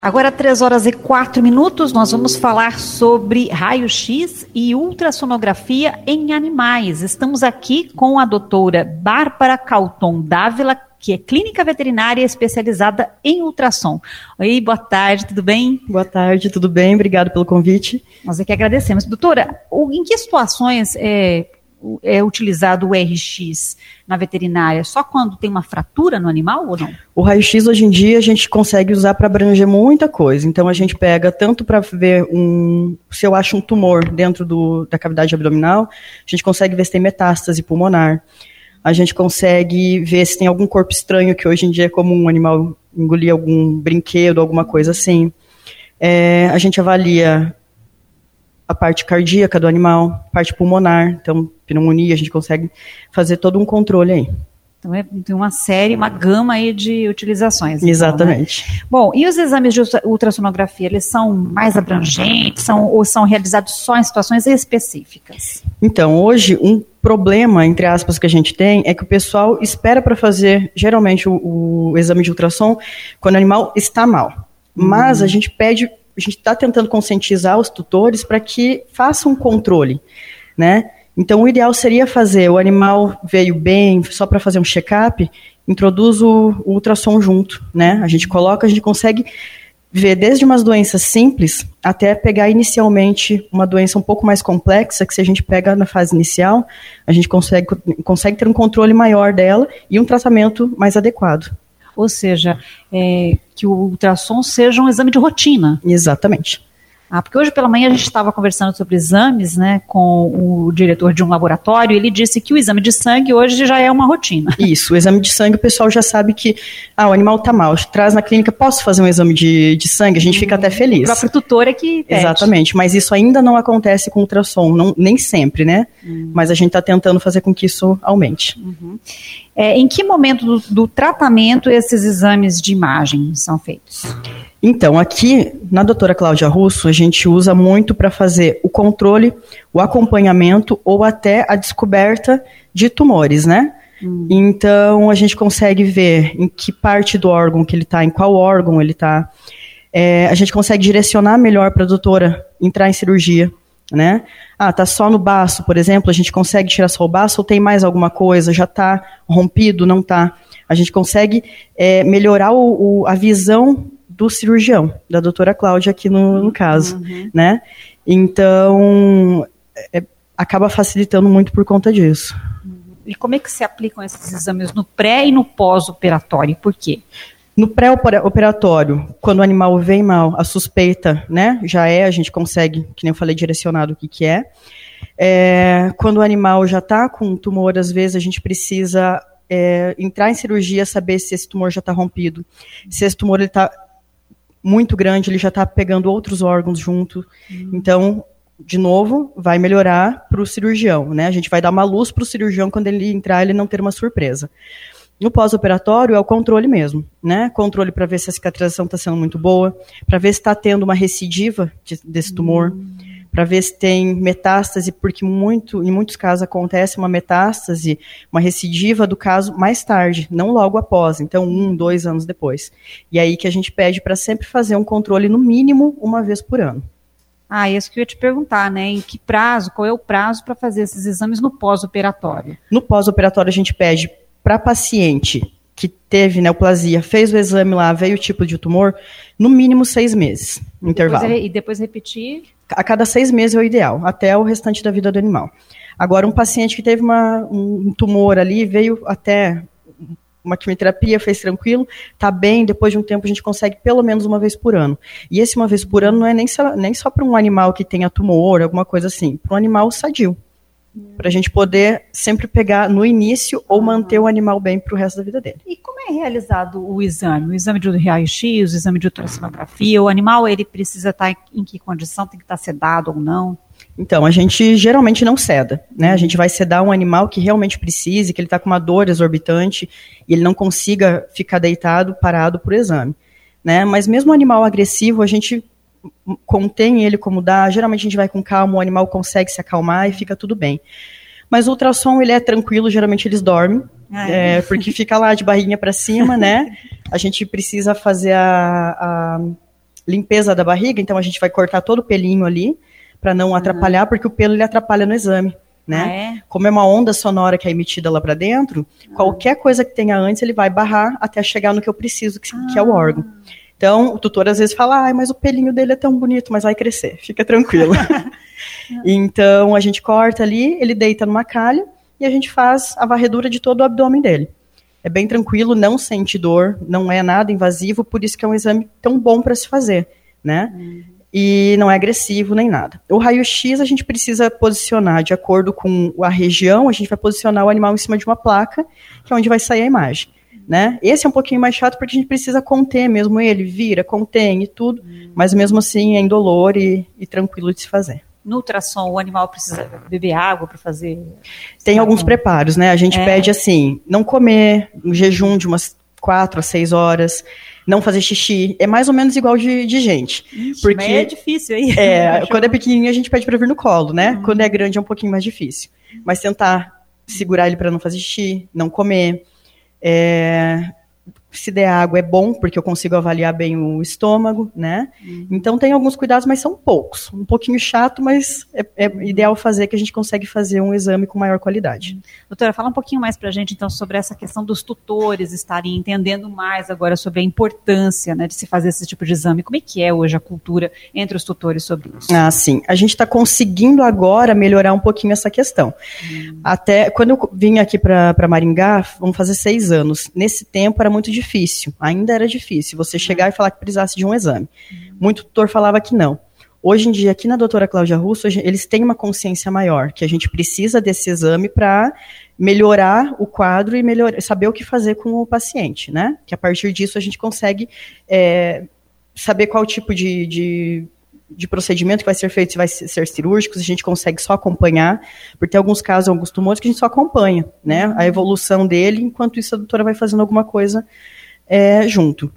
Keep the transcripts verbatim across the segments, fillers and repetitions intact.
Agora, três horas e quatro minutos, nós vamos falar sobre raio-x e ultrassonografia em animais. Estamos aqui com a doutora Bárbara Calton Dávila, que é clínica veterinária especializada em ultrassom. Oi, boa tarde, tudo bem? Boa tarde, tudo bem? Obrigado pelo convite. Nós é que agradecemos. Doutora, em que situações é, é utilizado o R X na veterinária? Só quando tem uma fratura no animal ou não? O raio-x hoje em dia a gente consegue usar para abranger muita coisa. Então a gente pega tanto para ver um, se eu acho um tumor dentro do, da cavidade abdominal, a gente consegue ver se tem metástase pulmonar. A gente consegue ver se tem algum corpo estranho, que hoje em dia é comum um animal engolir algum brinquedo, alguma coisa assim. É, a gente avalia a parte cardíaca do animal, parte pulmonar, então pneumonia, a gente consegue fazer todo um controle aí. Então é, tem uma série, uma gama aí de utilizações. Exatamente. Então, né? Bom, e os exames de ultrassonografia, eles são mais abrangentes, são, ou são realizados só em situações específicas? Então, hoje, um problema, entre aspas, que a gente tem é que o pessoal espera para fazer, geralmente, o, o exame de ultrassom quando o animal está mal. Mas hum. a gente pede, a gente está tentando conscientizar os tutores para que façam um controle, né? Então, o ideal seria fazer, o animal veio bem, só para fazer um check-up, introduz o, o ultrassom junto, né? A gente coloca, a gente consegue ver desde umas doenças simples até pegar inicialmente uma doença um pouco mais complexa, que se a gente pega na fase inicial, a gente consegue, consegue ter um controle maior dela e um tratamento mais adequado. Ou seja, é, que o ultrassom seja um exame de rotina. Exatamente. Ah, porque hoje pela manhã a gente estava conversando sobre exames, né, com o diretor de um laboratório, e ele disse que o exame de sangue hoje já é uma rotina. Isso, o exame de sangue o pessoal já sabe que ah, o animal está mal, traz na clínica, posso fazer um exame de, de sangue? A gente hum, fica até feliz. O próprio tutor é que pede. Exatamente, mas isso ainda não acontece com ultrassom, não, nem sempre, né? Hum. Mas a gente está tentando fazer com que isso aumente. Uhum. É, em que momento do, do tratamento esses exames de imagem são feitos? Então, aqui na doutora Cláudia Russo, a gente usa muito para fazer o controle, o acompanhamento ou até a descoberta de tumores, né? Hum. Então, a gente consegue ver em que parte do órgão que ele está, em qual órgão ele está. É, a gente consegue direcionar melhor para a doutora entrar em cirurgia, né? Ah, tá só no baço, por exemplo, a gente consegue tirar só o baço ou tem mais alguma coisa? Já está rompido? Não está? A gente consegue é, melhorar o, o, a visão do cirurgião, da doutora Cláudia aqui no, no caso, uhum. né? Então, é, acaba facilitando muito por conta disso. E como é que se aplicam esses exames no pré e no pós-operatório? Por quê? No pré-operatório, quando o animal vem mal, a suspeita, né, já é, a gente consegue, que nem eu falei, direcionado o que que é. É quando o animal já está com um tumor, às vezes a gente precisa é, entrar em cirurgia, saber se esse tumor já está rompido, se esse tumor está muito grande, ele já está pegando outros órgãos junto. Hum. Então, de novo, vai melhorar para o cirurgião, né? A gente vai dar uma luz para o cirurgião quando ele entrar, ele não ter uma surpresa. No pós-operatório é o controle mesmo, né? Controle para ver se a cicatrização está sendo muito boa, para ver se está tendo uma recidiva de, desse tumor, hum. para ver se tem metástase, porque muito, em muitos casos acontece uma metástase, uma recidiva do caso mais tarde, não logo após, então um, dois anos depois. E aí que a gente pede para sempre fazer um controle no mínimo uma vez por ano. Ah, isso que eu ia te perguntar, né? Em que prazo, qual é o prazo para fazer esses exames no pós-operatório? No pós-operatório a gente pede para paciente que teve neoplasia, fez o exame lá, veio o tipo de tumor, no mínimo seis meses, no e intervalo. Depois, e depois repetir? A cada seis meses é o ideal, até o restante da vida do animal. Agora, um paciente que teve uma, um tumor ali, veio até uma quimioterapia, fez tranquilo, está bem, depois de um tempo a gente consegue pelo menos uma vez por ano. E esse uma vez por ano não é nem só, nem só para um animal que tenha tumor, alguma coisa assim, para um animal sadio. Para a gente poder sempre pegar no início ou manter o animal bem para o resto da vida dele. E como é realizado o exame? O exame de raio-x, o exame de ultrassonografia, o animal ele precisa estar em que condição? Tem que estar sedado ou não? Então, a gente geralmente não seda, né? A gente vai sedar um animal que realmente precise, que ele está com uma dor exorbitante e ele não consiga ficar deitado, parado por exame, né? Mas mesmo um animal agressivo, a gente contém ele como dá, geralmente a gente vai com calma, o animal consegue se acalmar e fica tudo bem. Mas o ultrassom, ele é tranquilo, geralmente eles dormem, ah, é. É, porque fica lá de barriguinha para cima, né? A gente precisa fazer a, a limpeza da barriga, então a gente vai cortar todo o pelinho ali, para não uhum. atrapalhar, porque o pelo ele atrapalha no exame. Né? Ah, é? Como é uma onda sonora que é emitida lá para dentro, uhum. qualquer coisa que tenha antes, ele vai barrar até chegar no que eu preciso, que, ah. que é o órgão. Então, o tutor às vezes fala, ah, mas o pelinho dele é tão bonito, mas vai crescer, fica tranquilo. Então, a gente corta ali, ele deita numa calha e a gente faz a varredura de todo o abdômen dele. É bem tranquilo, não sente dor, não é nada invasivo, por isso que é um exame tão bom para se fazer, né? Uhum. E não é agressivo nem nada. O raio-x a gente precisa posicionar de acordo com a região, a gente vai posicionar o animal em cima de uma placa, que é onde vai sair a imagem. Né? Esse é um pouquinho mais chato porque a gente precisa conter mesmo ele, vira, contém e tudo, hum. mas mesmo assim é indolor e, e tranquilo de se fazer. No ultrassom, o animal precisa beber água para fazer? Tem alguns com... preparos, né? A gente é. pede assim, não comer, um jejum de umas quatro a seis horas, não fazer xixi, é mais ou menos igual de, de gente. Ixi, porque mas é difícil aí. É, quando é pequenininho a gente pede para vir no colo, né? Hum. Quando é grande é um pouquinho mais difícil. Mas tentar segurar ele para não fazer xixi, não comer. É, se der água é bom, porque eu consigo avaliar bem o estômago, né? Uhum. Então tem alguns cuidados, mas são poucos. Um pouquinho chato, mas é, é ideal fazer, que a gente consegue fazer um exame com maior qualidade. Uhum. Doutora, fala um pouquinho mais pra gente, então, sobre essa questão dos tutores estarem entendendo mais agora sobre a importância, né, de se fazer esse tipo de exame. Como é que é hoje a cultura entre os tutores sobre isso? Ah, sim. A gente está conseguindo agora melhorar um pouquinho essa questão. Uhum. Até quando eu vim aqui para Maringá, vamos fazer seis anos. Nesse tempo era muito difícil. Difícil, ainda era difícil você chegar e falar que precisasse de um exame. Muito tutor falava que não. Hoje em dia, aqui na doutora Cláudia Russo, eles têm uma consciência maior, que a gente precisa desse exame para melhorar o quadro e melhor, saber o que fazer com o paciente, né? Que a partir disso a gente consegue é, saber qual tipo de, de, de procedimento que vai ser feito, se vai ser cirúrgico, se a gente consegue só acompanhar, porque tem alguns casos, alguns tumores que a gente só acompanha, né? A evolução dele, enquanto isso a doutora vai fazendo alguma coisa é, junto.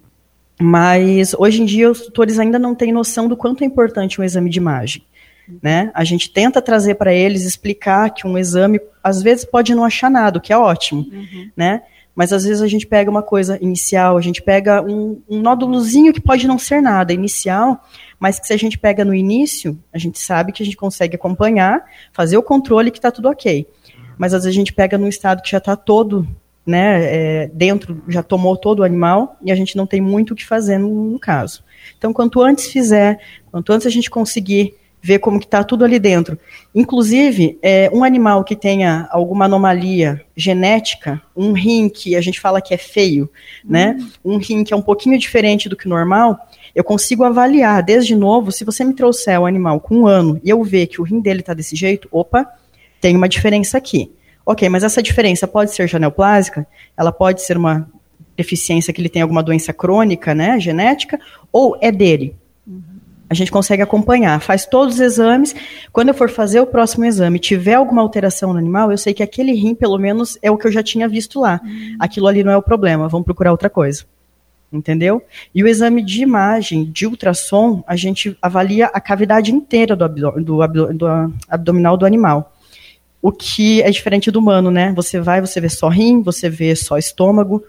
Mas, hoje em dia, os tutores ainda não têm noção do quanto é importante um exame de imagem. Né? A gente tenta trazer para eles, explicar que um exame, às vezes, pode não achar nada, o que é ótimo, uhum. né? Mas, às vezes, a gente pega uma coisa inicial, a gente pega um, um nódulozinho que pode não ser nada inicial, mas que se a gente pega no início, a gente sabe que a gente consegue acompanhar, fazer o controle que está tudo ok. Mas, às vezes, a gente pega num estado que já está todo... Né, é, dentro, já tomou todo o animal e a gente não tem muito o que fazer no, no caso. Então, quanto antes fizer, quanto antes a gente conseguir ver como que está tudo ali dentro. Inclusive, é, um animal que tenha alguma anomalia genética, um rim que a gente fala que é feio, hum. né, um rim que é um pouquinho diferente do que o normal, eu consigo avaliar, desde novo, se você me trouxer o animal com um ano e eu ver que o rim dele está desse jeito, opa, tem uma diferença aqui. Ok, mas essa diferença pode ser neoplásica, ela pode ser uma deficiência que ele tem alguma doença crônica, né, genética, ou é dele. Uhum. A gente consegue acompanhar, faz todos os exames, quando eu for fazer o próximo exame, tiver alguma alteração no animal, eu sei que aquele rim, pelo menos, é o que eu já tinha visto lá. Uhum. Aquilo ali não é o problema, vamos procurar outra coisa. Entendeu? E o exame de imagem, de ultrassom, a gente avalia a cavidade inteira do, abdo- do, abdo- do abdominal do animal. O que é diferente do humano, né? Você vai, você vê só rim, você vê só estômago.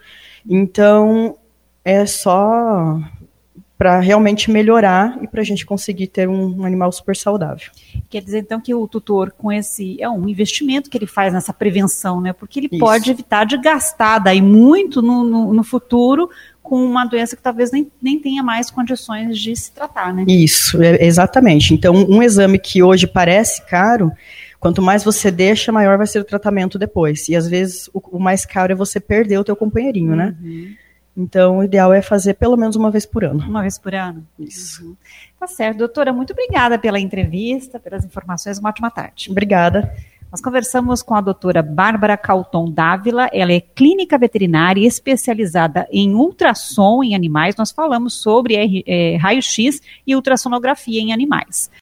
Então, é só para realmente melhorar e para a gente conseguir ter um, um animal super saudável. Quer dizer, então, que o tutor, com esse, é um investimento que ele faz nessa prevenção, né? Porque ele Isso. pode evitar de gastar daí muito no, no, no futuro com uma doença que talvez nem, nem tenha mais condições de se tratar, né? Isso, é, exatamente. Então, um exame que hoje parece caro, quanto mais você deixa, maior vai ser o tratamento depois. E, às vezes, o, o mais caro é você perder o teu companheirinho, uhum. né? Então, o ideal é fazer pelo menos uma vez por ano. Uma vez por ano? Isso. Uhum. Tá certo. Doutora, muito obrigada pela entrevista, pelas informações. Uma ótima tarde. Obrigada. Nós conversamos com a doutora Bárbara Calton Dávila. Ela é clínica veterinária especializada em ultrassom em animais. Nós falamos sobre é, é, raio-x e ultrassonografia em animais.